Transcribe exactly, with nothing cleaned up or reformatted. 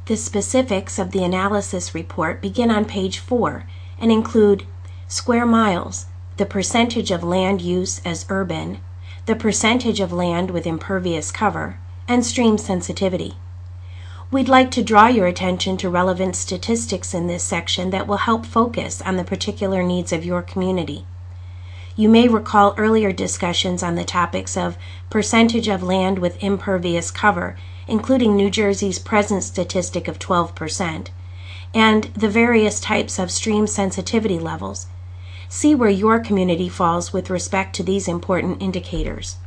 The specifics of the analysis report begin on page four and include square miles, the percentage of land use as urban, the percentage of land with impervious cover, and stream sensitivity. We'd like to draw your attention to relevant statistics in this section that will help focus on the particular needs of your community. You may recall earlier discussions on the topics of percentage of land with impervious cover, including New Jersey's present statistic of twelve percent, and the various types of stream sensitivity levels. See where your community falls with respect to these important indicators.